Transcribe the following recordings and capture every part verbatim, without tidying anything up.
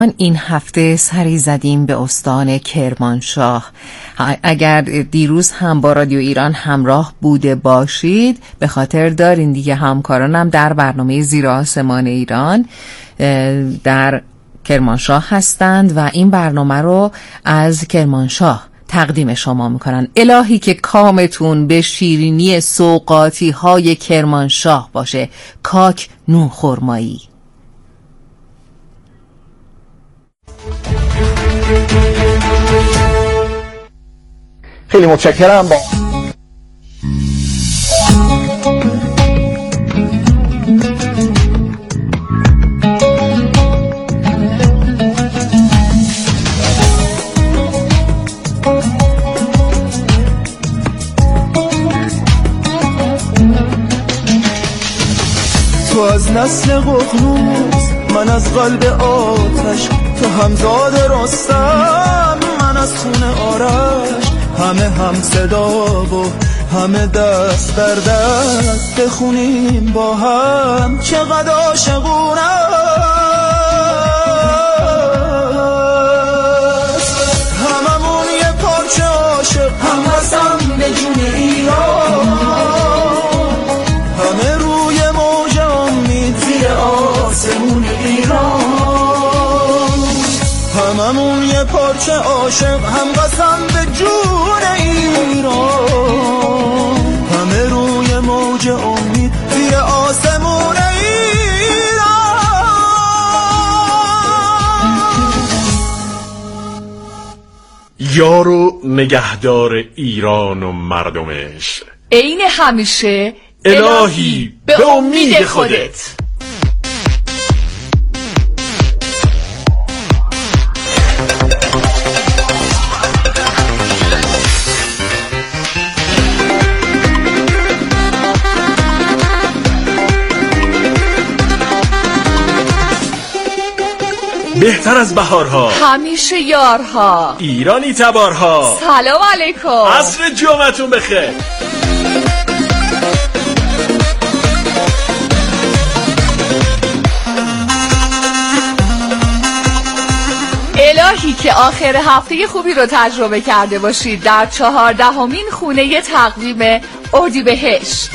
این هفته سری زدیم به استان کرمانشاه. اگر دیروز هم با رادیو ایران همراه بوده باشید به خاطر دارین دیگه، همکارانم در برنامه زیر آسمان ایران در کرمانشاه هستند و این برنامه رو از کرمانشاه تقدیم شما میکنن. الهی که کامتون به شیرینی سوغاتی های کرمانشاه باشه. کاک نون خرمایی. خیلی متشکرم. با تو از نسل ققنوس، من از قلب آتش، تو همزاد رستم، من از خون آرش، همه هم صدا و همه دست در دست، بخونیم با هم چقدر عاشقونه است. هممون یه پارچه عاشق، هم قسم به جون ایران، همه روی موج امید زیر آسمون ایران. هممون یه پارچه عاشق، هم قسم به جون ایران، همه روی موج امید زیر آسمون ایران. یار و نگهدار ایران و مردمش، عین همیشه الهی به امید خودت. بهتر از بهارها، همیشه یارها، ایرانی تبارها. سلام علیکم، عصر جمعتون بخیر. الهی که آخر هفته خوبی رو تجربه کرده باشید در چهاردهمین خونه تقویم اردیبهشت.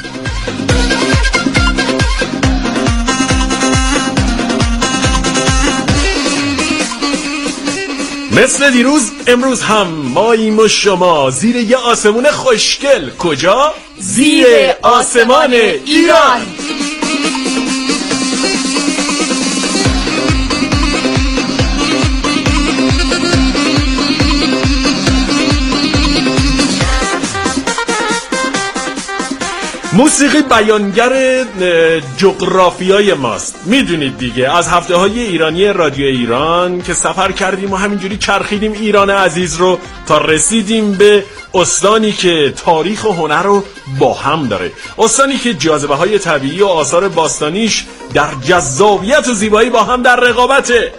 مثل دیروز امروز هم ماییم و شما زیر یه آسمون خوشگل. کجا؟ زیر آسمان ایران. موسیقی بیانگر جغرافیای ماست. میدونید دیگه، از هفته های ایرانی رادیو ایران که سفر کردیم و همینجوری چرخیدیم ایران عزیز رو تا رسیدیم به استانی که تاریخ و هنر رو با هم داره، استانی که جاذبه های طبیعی و آثار باستانیش در جذابیت و زیبایی با هم در رقابته.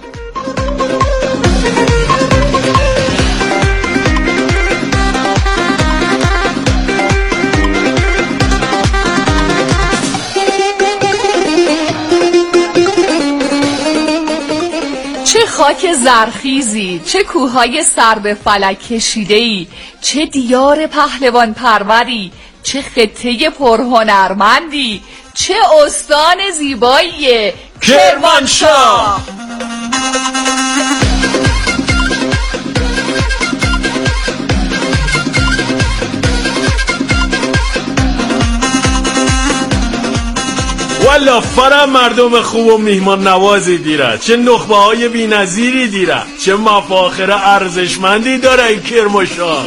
چه خاک زرخیزی، چه کوههای سر به فلک کشیده‌ای، چه دیار پهلوان پروری، چه خطه پرهنرمندی، چه استان زیبایی کرمانشاه. والا فرم مردم خوب و میهمان نوازی دیره، چه نخبه های بی نظیری دیره، چه مفاخر ارزشمندی داره این کرمانشاه.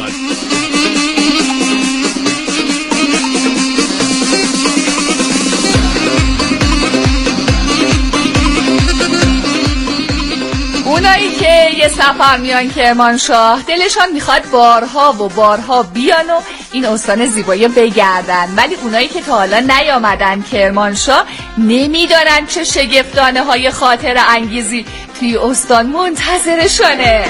اونایی که یه سفر میان کرمانشاه دلشان میخواد بارها و بارها بیان و این استان زیبایی بگردن، ولی اونایی که تا حالا نیامدن کرمانشاه نمیدارن چه شگفتانه های خاطر انگیزی توی استان منتظرشونه.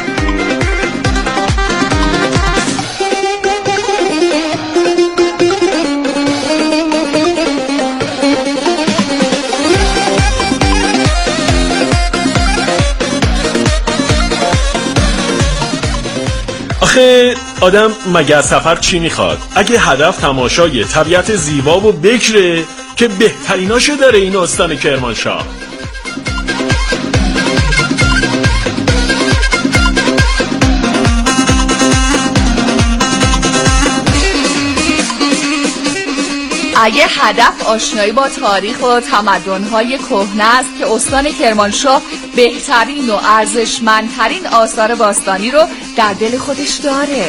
آخه آدم مگه از سفر چی میخواد؟ اگه هدف تماشای طبیعت زیبا و بکره که بهتریناشو داره این استان کرمانشاه. اگه هدف آشنایی با تاریخ و تمدن‌های کهنه است که استان کرمانشاه بهترین و ارزشمندترین آثار باستانی رو در دل خودش داره.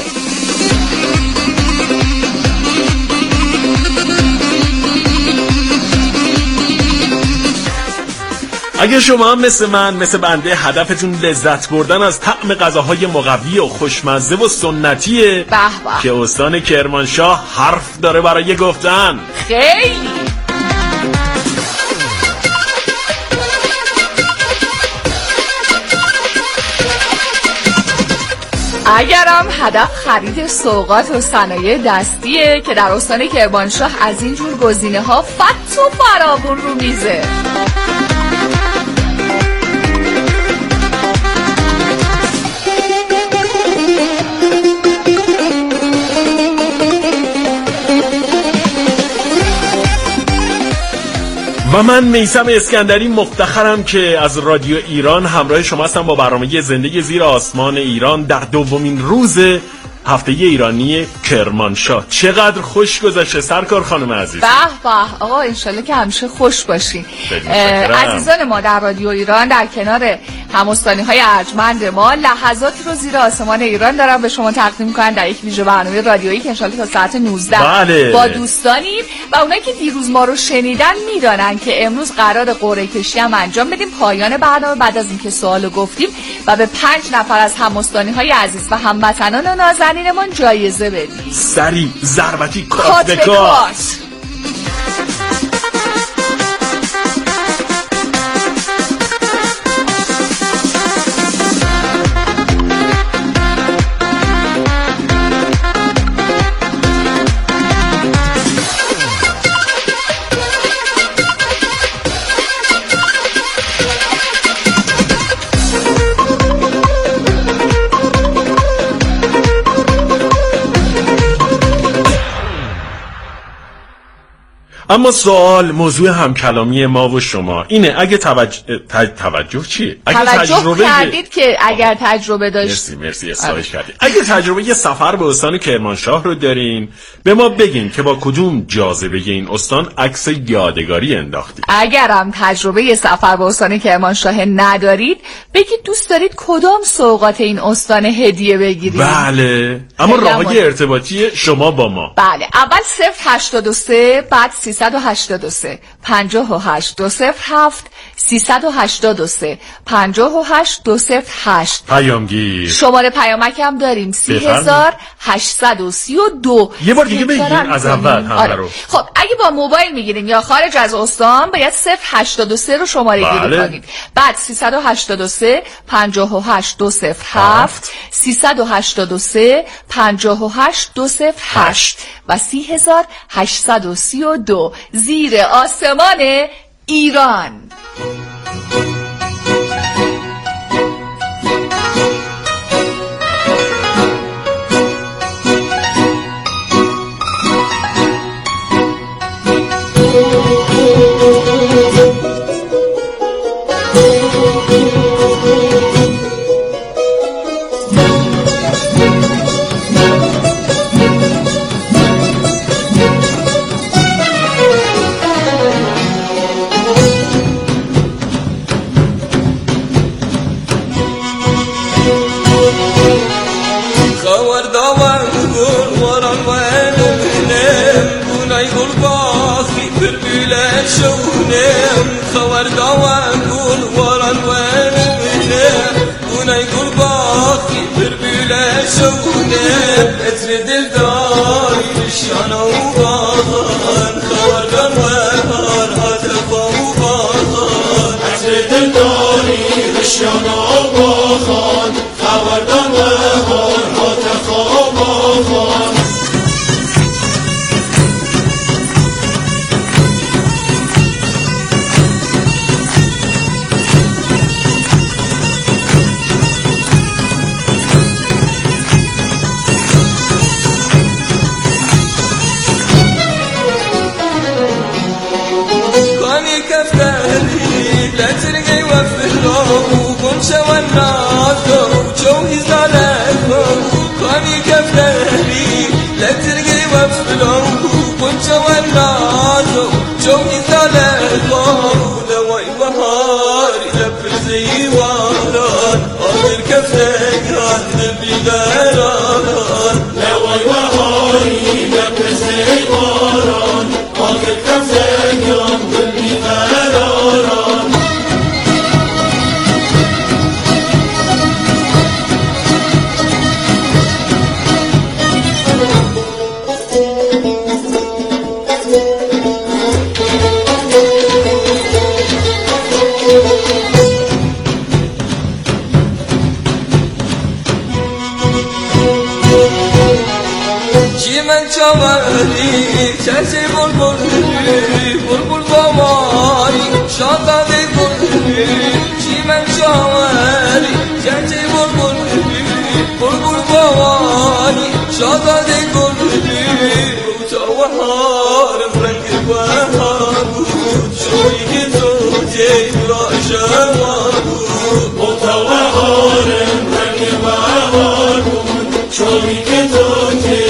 اگه شما هم مثل من مثل بنده هدفتون لذت بردن از طعم غذاهای مقوی و خوشمزه و سنتیه، به به، که استان کرمانشاه حرف داره برای گفتن. خیلی اگرم هدف خرید سوغات و صنایع دستیه که در استان کرمانشاه از این جور گزینه ها فت و فراوون رو میزه. و من میثم اسکندری مفتخرم که از رادیو ایران همراه شما هستم با برنامه زندگی زیر آسمان ایران در دومین روز هفته ایرانی کرمانشاه. چقدر خوش گذشته سرکار خانم عزیز. به به آقا، انشالله که همیشه خوش باشین. عزیزان ما در رادیو ایران در کنار همستانی های ارجمند ما لحظاتی رو زیر آسمان ایران دارم به شما تقدیم میکنن در یک ویژه برنامه رادیویی که انشالله تا ساعت نوزده بله. با دوستانیم و اونایی که دیروز ما رو شنیدن میدانن که امروز قرار قرعه کشی هم انجام بدیم. پایان برنامه بعد از اینکه سوالو گفتیم و به پنج نفر از همستانی های عزیز و هموطنان و نازنینمون جایزه بدیم. سری ضربتی کات به کات. اما سوال موضوع همکلامی ما و شما اینه، اگه توجه تج... توجه چیه؟ اگه توجه تجربه کردید که اگر تجربه داشت. مرسی مرسی استایش کردید. اگه تجربه یه سفر به استان کرمانشاه رو دارین به ما بگین که با کدوم جاذبه این استان عکس یادگاری انداختید. اگرم تجربه یه سفر به استان کرمانشاه ندارید بگید دوست دارید کدام سوغات این استان هدیه بگیرید. بله، اما راههای ارتباطی شما با ما. بله، اول صفر هشتاد و سه بعد سیصد و هشتاد و سه پنجاه و هشت دو صفر هفت سیصد و هشتاد و سه پنجاه و هشت دو صفر هشت. پیامگیر شماره پیامک هم داریم سی هزار هشتصد و سی و دو. یه بار دیگه بگیر از اول همه آره. رو. خب اگه با موبایل میگیریم یا خارج از استان باید صفر هشتاد و سه رو شماره بله. گیری کنید. بعد سیصد و هشتاد و سه پنجاه و هشت دو صفر هفت سیصد و هشتاد و سه پنجاه و هشت دو صفر هشت و سی هزار هشتصد و سی و دو. زیر آسمان ایران. گنچه و نازو چوهی زالکو کانی کفتری لترگی و فلو گنچه و نازو چوهی زالکو دوای بهاری لپرزی واران آخر کفتگان بیداران دوای بهاری لپرزی واران آخر کفتگان بیداران. من چاوری چشی بلبلی بلبل بامانی شاداده گلی چی من چاوری چشی بلبلی بلبل بامانی شاداده گلی روتا و حارم رنگ بهار بود شوی که زوجه را شوار بود روتا و حارم رنگ بهار بود شوی که زوجه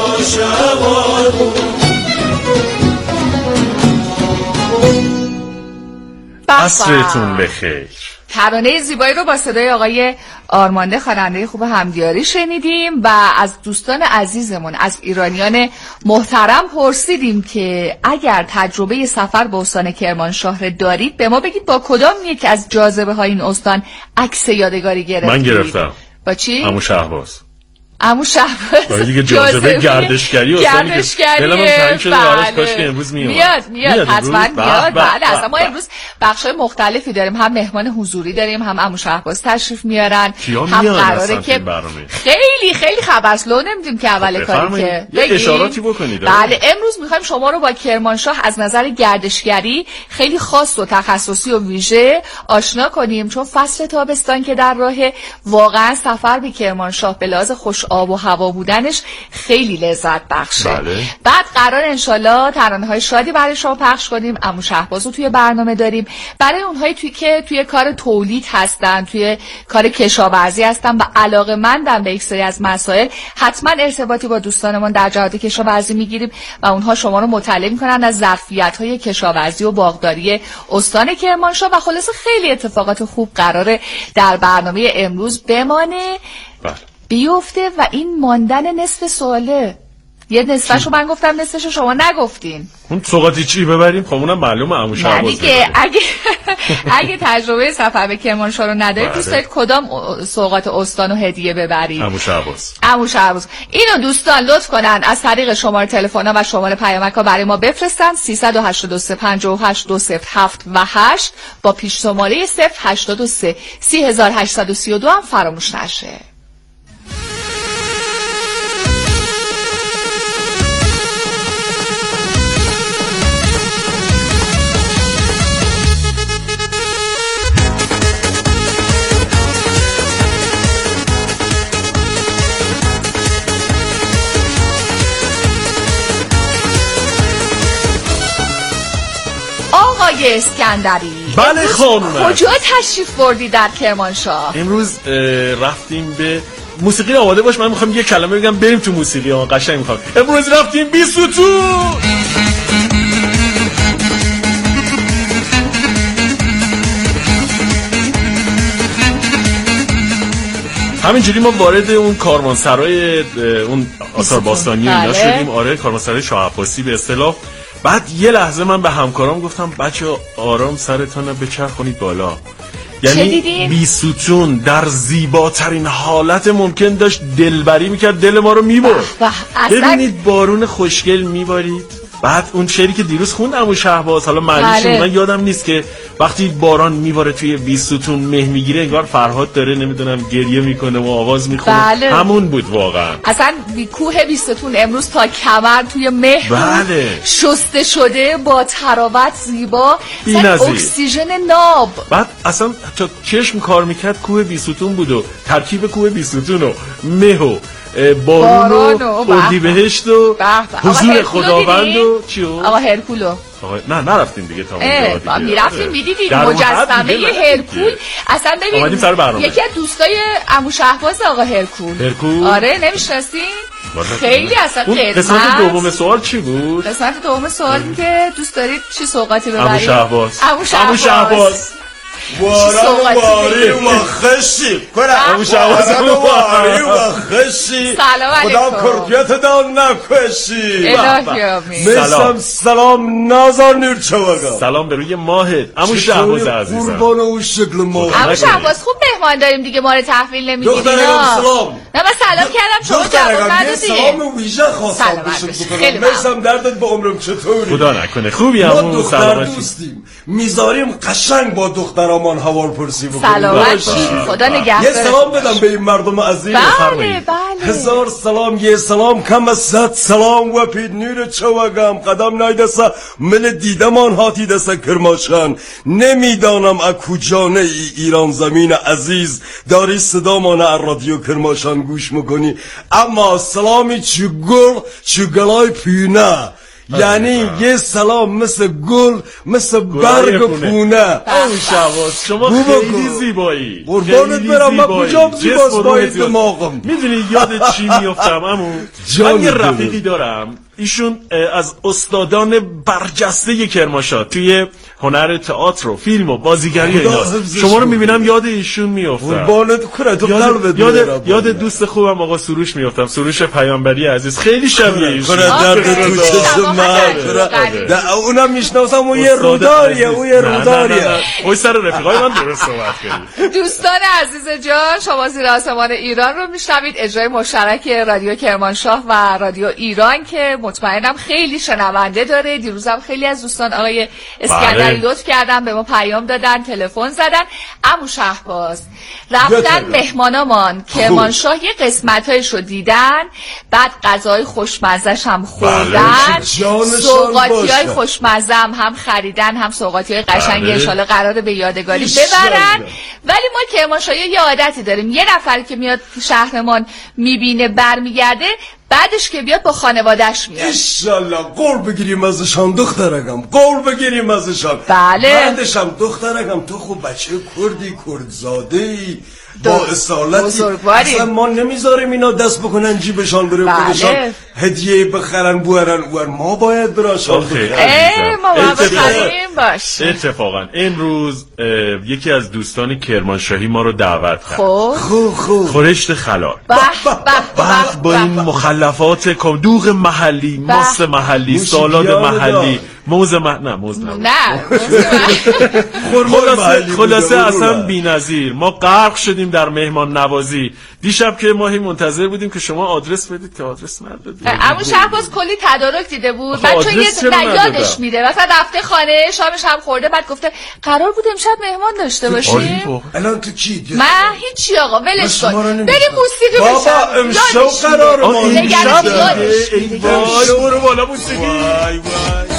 عصرتون بخیر. ترانه زیبایی رو با صدای آقای آرمانده خواننده خوب همدیاری شنیدیم و از دوستان عزیزمون از ایرانیان محترم پرسیدیم که اگر تجربه سفر به استان کرمانشاه دارید به ما بگید با کدام یک از جاذبه های این استان عکس یادگاری گرفتید. من گرفتم. با چی؟ عمو شهباز. عمو شهباز. برای دیگه جاذبه گردشگری استانی که دلمون تنگ شده براش کاش که امروز میومد. میاد میاد حتما میاد. بله اصلا ما امروز بخشای مختلفی داریم، هم مهمان حضوری داریم، هم عمو شهباز تشریف میارن، هم قراره که خیلی خیلی خبرسلو نمیدیم که اول کاری که اشاراتی بکنید. بله امروز میخوایم شما رو با کرمانشاه از نظر گردشگری خیلی خاص و تخصصی و ویژه آشنا کنیم، چون فصل تابستان که در راهه واقعا سفر به کرمانشاه به لحاظ خوش آب و هوا بودنش خیلی لذت بخشه. بله. بعد قرار انشالله ترانه‌های شادی برای شما پخش کنیم. عمو شهباز رو توی برنامه داریم برای اونهایی توی که توی کار تولید هستن، توی کار کشاورزی هستن و علاقه‌مندن به یک سری از مسائل، حتما ارتباطی با دوستانمون در جهات کشاورزی میگیریم و اونها شما رو مطلع میکنن از ظرفیت‌های کشاورزی و باغداری استان کرمانشاه و خلاصه خیلی اتفاقات خوب قراره در برنامه امروز بمانه. بله. بیفته و این ماندن نصف سواله یه نصفشو من گفتم نصفشو شما نگفتین. اون سوغاتی چی ببریم؟ خب اونم معلومه عمو شهباز دیگه. اگه اگه تجربه سفر به کرمانشاه رو ندارید دوست دارید کدام سوغات استانو هدیه ببرید؟ عمو شهباز. عمو شهباز. اینو دوستان لطف کنن از طریق شماره تلفن و شماره پیامک‌ها برای ما بفرستن سیصد و هشتاد و سه پنجاه و هشت دو صفر هفت و هشت با پیش شماره صفر هشتاد و سه سی هزار و هشتصد و سی و دو هم فراموش نشه. آقای اسکندری بله خانم کجا تشریف بردی در کرمانشاه؟ امروز رفتیم به موسیقی. آماده باش من میخوام یه کلمه بگم بریم تو موسیقی. ها قشنگ میخوام. امروز رفتیم بیستون. همینجوری ما وارد اون کاروانسرای اون آثار باستانی و اینا شدیم. آره کاروانسرای شاه عباسی به اصطلاح. بعد یه لحظه من به همکارام گفتم بچه آرام سرتون رو بچرخونید بالا. یعنی بیستون در زیباترین حالت ممکن داشت دلبری میکرد، دل ما رو میبرد. ببینید بارون خوشگل میبارید. بعد اون شعری که دیروز خوند عمو شهباز حالا معنیش بله. من یادم نیست که وقتی باران میباره توی بیستون مه میگیره انگار فرهاد داره نمیدونم گریه میکنه و آواز میخونه. بله. همون بود واقعا. اصلا کوه بیستون امروز تا کمر توی مه بله. شسته شده با تراوت زیبا، اکسیژن ناب. بعد اصلا تا چشم کار میکرد کوه بیستون بود و ترکیب کوه بیستون و مه و بارون و اردیبهشت و حضور خداوند و چی و آقا هرکولو نه نرفتیم دیگه تا اونجا میرفتیم میدیدیم مجسمه هرکول. اصلا ببین یکی از دوستای عمو شهباز آقا هرکول. هرکول آره نمیشناسین؟ خیلی اصلا قدمت. قسمت دوم سوال چی بود؟ قسمت دوم سوال این که دوست دارید چی سوغاتی ببرید؟ عمو شهباز. عمو شهباز وارم واری و خشی عمو شهباز واری و خشی خدا کرکیت دان نکشی. الهی آمین. میسم سلام نازار نورچواگا. سلام به روی ماهت عمو شهباز عزیزم. قربان اون شکل ماه. عمو شهباز خوب مهمان داریم دیگه، ما رو تحویل نمیدید. دخترم سلام. نه من سلام کردم شما جواب ندادی. سلام ویژه خواستم بهشون بکنم. میسم دردت به عمرم چطوری؟ خدا نکنه خوبی عمو سلامتی. دوستیم میذاریم قشنگ با دخترامان هوار پرسی بکنیم. سلامتی خدا نگهدار. یه سلام بدم به این مردم عزیز. بله بله. هزار سلام یه سلام کم از صد سلام و پید نور چوگم قدم نایدسا من دیدمان هاتی دسا کرماشان. نمیدانم از کجانه ای ایران زمین عزیز داری صدا مانه از رادیو کرماشان گوش میکنی، اما سلامی چو گل چو گلای پینه، یعنی یه سلام مثل گل مثل برگ پونه. اون شواز شما خیلی زیبایی، قربانت برم. من کجام زیباست با این دماغم؟ میدونی یاد چی میافتم امو؟ من یه رفیقی دارم ایشون از استادان برجسته کرمانشاه توی هنر تئاتر و فیلم و بازیگری ایناست. شما رو میبینم یاد ایشون میافتم. قربانت کنه تو قلبت یاد یاد دوست خوبم آقا سروش میافتم، سروش پیامبری عزیز. خیلی شبیه ایشون. درد تو چشم من اونم میشناسم. اون یه روداریه اون یه روداریه. وای سر رفیقای من درست صحبت کردید. دوستان عزیز جان شما زیر آسمان ایران رو میشنوید، اجرای مشترک رادیو کرمانشاه و رادیو ایران که مطمئنم خیلی شنونده داره. دیروزم خیلی از دوستان آقای اسکندری لطف کردن به ما پیام دادن، تلفن زدن. عمو شهباز رفتن مهمانامان کرمانشاه یه قسمتایشو دیدن، بعد غذای خوشمزه‌ش هم خوردن، سوغاتیای خوشمزه هم هم خریدن، هم سوغاتیای قشنگ ان شاءالله قراره به یادگاری ببرن. ولی ما کرمانشاهی یه عادتی داریم، یه نفر که میاد شهرمان میبینه برمیگرده، بعدش که بیاد با خانواده‌اش میاد. انشالله قول بگیریم ازشان دخترگم، قول بگیریم ازشان. بله. بعدش هم دخترگم تو خوب بچه کردی کردزاده‌ای با اصالتی، اصلا ما نمیذاریم اینا دست بکنن جیبشان بره خودشان بله. هدیه بخرن بورن اور ما باید براشان بخریم. اه ما باید بخریم باش. اتفاقا امروز یکی از دوستان کرمانشاهی ما رو دعوت کرد. خب خوب خوب خورشت خلال به به با این مخلفات دوغ محلی، ماست محلی، سالاد محلی، موز مح... نه موز نه خلاصه خلاصه اصلا بی‌نظیر. ما غرق شدیم در مهمان نوازی. دیشب که ما هی منتظر بودیم که شما آدرس بدید که آدرس ندادید. عمو شهباز کلی تدارک دیده بود، بعد چون یه یادش میده مثلا رفته خانه شامش هم خورده، بعد گفته قرار بود امشب مهمان داشته باشیم. الان تو چی؟ من هیچی آقا ولش کن، بریم موسیقی بشم. بابا امشب قرار ما امشب ای وای برو بالا موسیقی. وای وای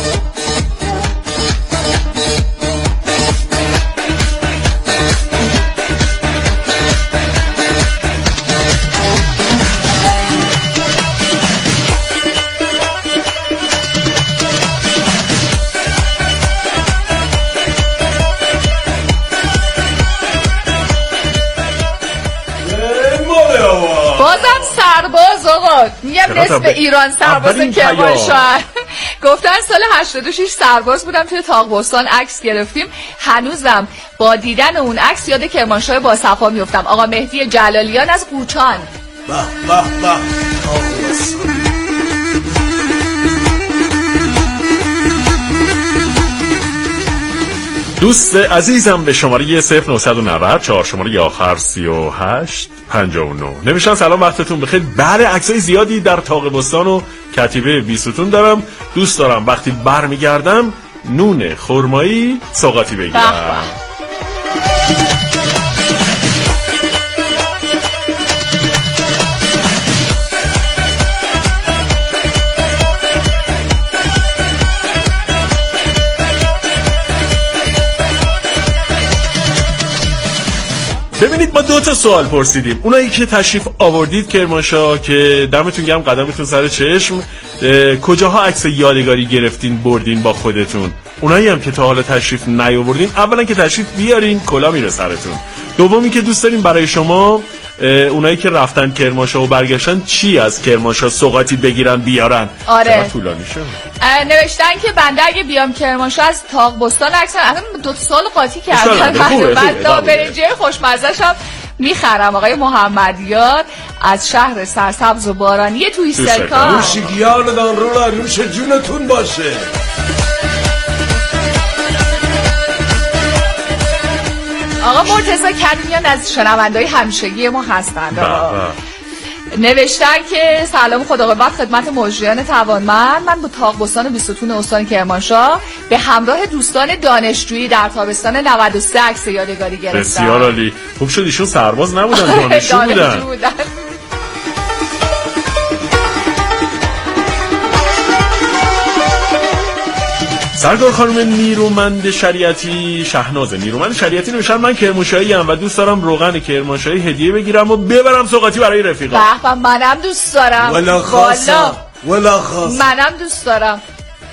سرباز آقا میگم نصف ایران سرباز کرمانشاه. گفتن سال هشتاد و شش سرباز بودم توی تاق‌بستان عکس گرفتیم، هنوزم با دیدن اون عکس یاد کرمانشاه با صفا میافتم. آقا مهدی جلالیان از قوچان. به به به. دوست عزیزم به شماره صفر نهصد و نود چهار شماره آخر سی و هشت پنجاه و نه نوشتن سلام وقتتون بخیر. بله عکسای زیادی در طاق‌بستان و کتیبه بیستون دارم. دوست دارم وقتی برمیگردم نون خرمایی سوغاتی بگیرم. ببینید ما دو تا سوال پرسیدیم. اونایی که تشریف آوردید کرمانشاه که دمتون گرم، قدمتون سر چشم، کجاها عکس یادگاری گرفتین بردین با خودتون؟ اونایی هم که تا حالا تشریف نیاوردین، اولا که تشریف بیارین کلا میره سرتون. دومی که دوست داریم برای شما اونایی که رفتن کرمانشاه و برگشتن چی از کرمانشاه سوغاتی بگیرن بیارن؟ آره طولانی شد. نوشتن که بنده اگه بیام کرمانشاه از تاق بستان عکس اصلا دو سال قاطی کردن. بعد برنجه خوشمزه شم میخرم. آقای محمدیار از شهر سرسبز و بارانی توی سرکار. موشگیان دان رولا روش جونتون باشه. آقا مرتضی کریمیان از شنونده‌های همیشگی ما هستند. نوشتن که سلام خدا قوت خدمت مجریان توانمند. من با تاق‌بستان بیستون استان کرمانشاه به همراه دوستان دانشجویی در تابستان نود و سه عکس یادگاری گرفتم. بسیار عالی. خوب شد ایشون سرباز نبودن، دانشجو بودن. بودن. سرکار خانم نیرومند شریعتی، شهناز نیرومند شریعتی نوشتن من کرمانشاهی ام و دوست دارم روغن کرمانشاهی هدیه بگیرم و ببرم سوغاتی برای رفیقا. به منم دوست دارم. ولا خاصا ولا خاصا. منم دوست دارم.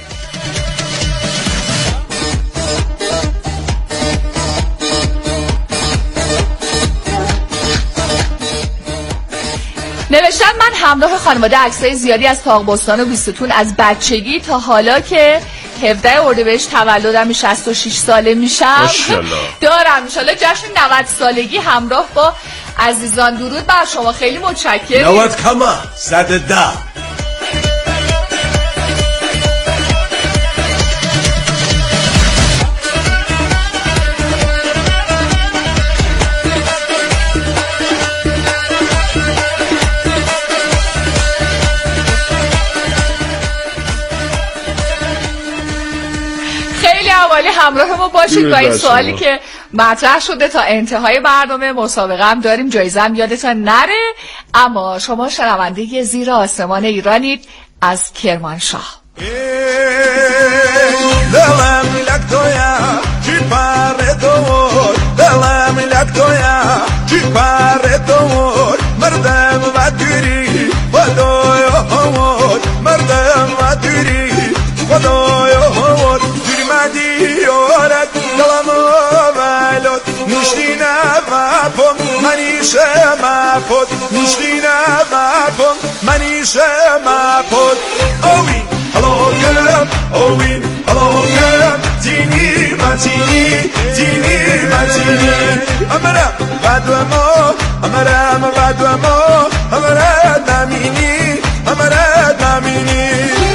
نوشتن من همراه خانواده عکسای زیادی از تاق‌بستان و بیستون از بچگی تا حالا که هفده اردیبهشت تولدم شصت و شش ساله میشم دارم. انشالله جشن نود سالگی همراه با عزیزان. درود بر شما، خیلی متشکرم. نود کما صد ده. حوالی همراه ما باشید با این سوالی که مطرح شده. تا انتهای برنامه مسابقه هم داریم، جایزه هم یادتان نره. اما شما شنونده زیر آسمان ایرانید از کرمانشاه. دلم لکتویا چی پاره دور، دلم لکتویا چی پاره دور، مردم و دوری خدایا هوار، مردم و دوری خدایا هوار. دوری مدیارت دلم ولد نشتینه و پم منیشه مپد، نشتینه و پم منیشه مپد. اوی هلاگم اوین هلاگم دینی مدینی دینی مدینی. امرم بدو ما امرم بدو ما امرم نمینی امرم نمینی.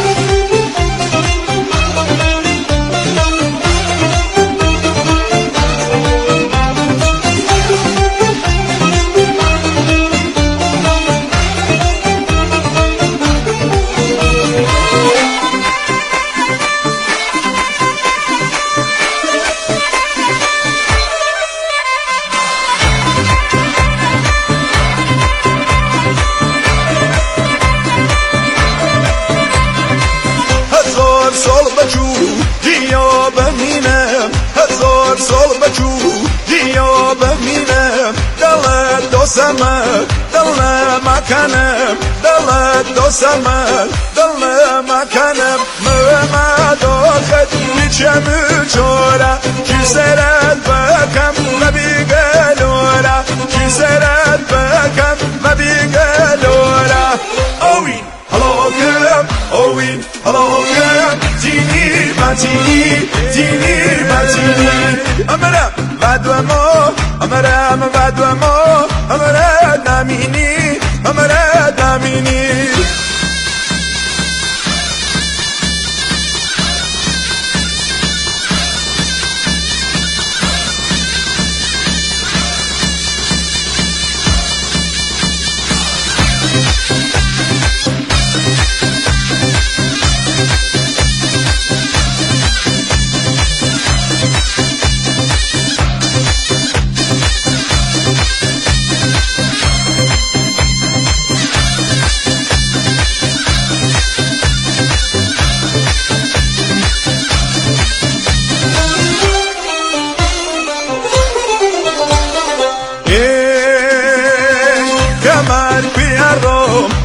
دوسمه دل مکنم دل دوسمه دل مکنم مهما داخل میچم چورا کی سرت بکم مبیگلورا کی سرت بکم مبیگلورا. اوین هلاگم اوین هلاگم دینی مدینی دینی مدینی. امرم بدو ما امرم بدو ما امرم نمینی امرم نمینی.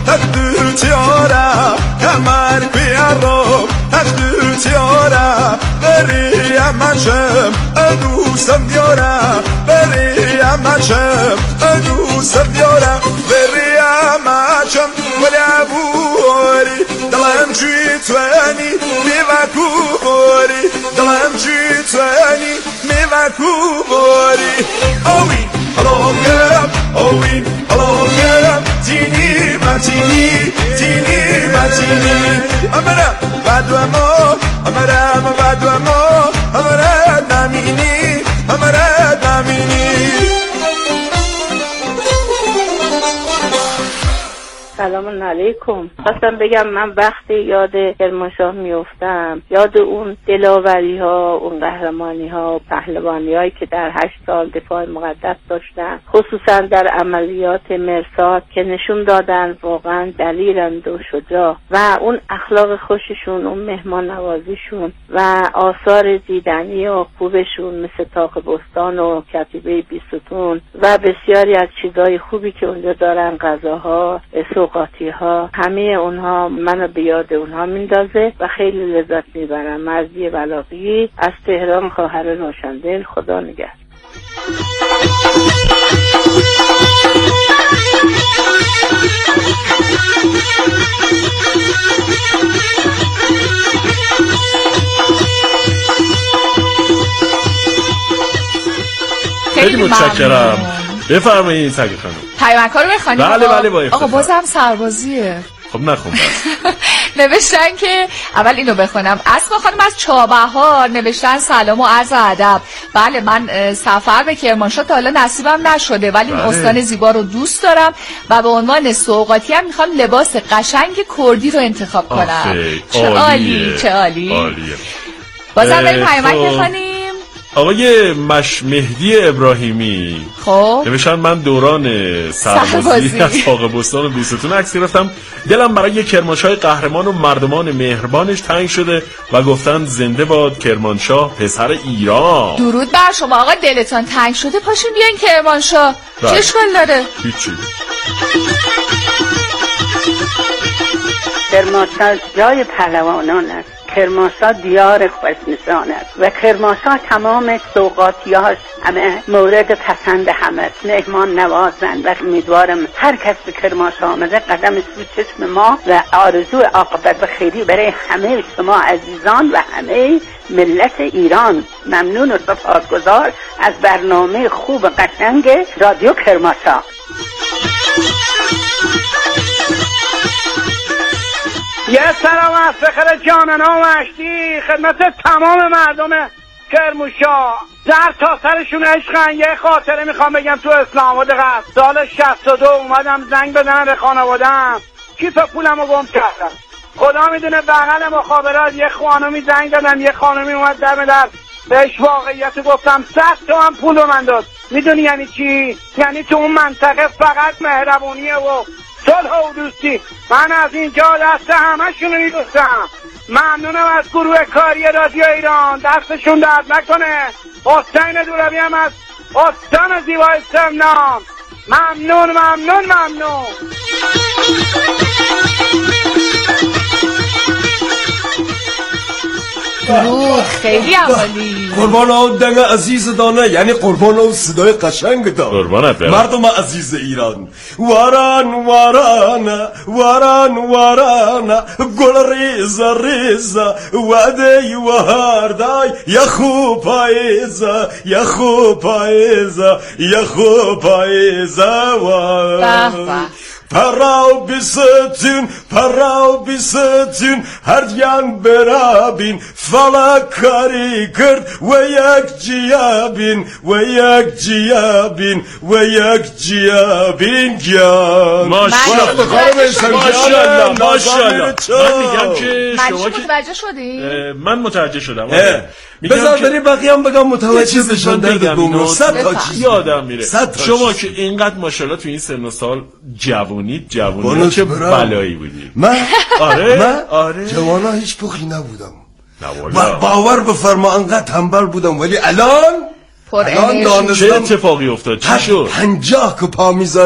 تدوتیارا کمر بیارم تدوتیارا بریم مشم ادوسم دیارا بریم مشم ادوسم دیارا بریم مشم ولابوری دلم چی توانی میوکوری دلم چی توانی میوکوری اوین الانگم اوین الانگم تینی متینی تینی متینی امرم بدو ما امرم بدو ما امرم نمینی امرم نمینی. سلام علیکم. خواستم بگم من وقتی یاد کرمانشاه میفتم یاد اون دلاوری ها، اون قهرمانی ها و پهلوانی هایی که در هشت سال دفاع مقدس داشتن، خصوصا در عملیات مرصاد که نشون دادن واقعا دلیرند و شجاع، و اون اخلاق خوششون، اون مهمان نوازیشون و آثار دیدنی و خوبشون مثل طاق بستان و کتیبه بیستون و بسیاری از چیزای خوبی که اونجا دارن، غذاها، سوغاتی ها، همه اونها منو به یاد اونها میندازه و خیلی لذت میبرم. مرضیه بلاغی از تهران، خواهر روشندل. خدا نگهدار. خیلی متشکرم. بفرمایید سگی خانم. پیامک‌ها رو بخونید. بله بله با آقا بازم سربازیه. خب نخون بس. نوشتن که اول اینو بخونم. اسما خانم از چابهار نوشتن سلام و عرض ادب. بله من سفر به کرمانشاه تا حالا نصیبم نشده ولی این استان زیبا رو دوست دارم و به عنوان سوغاتی هم میخوام لباس قشنگ کردی رو انتخاب کنم. چه عالی چه عالی. عالیه. بازم بریم پیامک بخونیم. آقای مش مهدی ابراهیمی خب نوشتن من دوران سربازی از طاق بستان و بیستون عکس گرفتم. دلم برای کرمانشاه قهرمان و مردمان مهربانش تنگ شده و گفتن زنده باد کرمانشاه پسر ایران. درود بر شما آقا. دلتان تنگ شده پاشین بیاین کرمانشاه. چه اشکال داره؟ هیچی. کرمانشاه جای پهلوانان است. کرمانشاه دیار خوشنشان است و کرمانشاه تمام سوغاتیاش همه مورد پسند همه است. مهمان نوازند و امیدوارم هر کس به کرمانشاه آمده قدمش رو چشم ما و آرزو عاقبت و خیری برای همه شما عزیزان و همه ملت ایران. ممنون و سپاسگزار از برنامه خوب و قشنگ رادیو کرمانشاه. یه سلام از فخر جاننا و اشتی خدمت تمام مردم کرمانشاه. در تا سرشون عشقن. یه خاطره میخوام بگم. تو اسلام آباد غرب سال شصت و دو اومدم زنگ بزنم به خانواده‌ام، کیف پولمو گم کردم. خدا میدونه بغل مخابرات یه خانمی زنگ دادم، یه خانمی اومد در در بهش واقعیت گفتم، صد تومن پول من داد. میدونی یعنی چی؟ یعنی تو اون منطقه فقط مهربونیه و صلح و دوستی. من از اینجا دست همه شونو میبوسم. ممنونم از گروه کاری رادیو ایران، دستشون درد نکنه. حسین دولوی هم از استان زیبای سمنان. ممنون ممنون ممنون. درود. خیلی عالی. قربان اون دنگ عزیز دانه، یعنی قربان اون صدای قشنگ دانه. قربانت برم. مردم عزیز ایران، واران واران واران واران گل ریز ریز وعده وهردای یخو پایزا یخو پایزا یخو پایزا و پراو بیستین پراو بیستین هر جان برابین فلک کاری کرد و یک جیابین و یک جیابین و یک جیابین جان. ماشاءالله ماشاءالله ماشاءالله. من میگم که شما که متوجه شدی؟ من متوجه شدم. بذار بریم بقیه هم بگم متوجه بشن. درد بومو صد تا چیز یادم میره. شما که اینقدر ماشاءالله تو این سن و سال جوونید جوونید چه بلایی بودی. من آره من آره جوانا هیچ پخی نبودم و باور بفرما انقدر تنبل بودم ولی الان الان چه اتفاقی افتاد؟ چی شد؟ پنجاه که پا میذارم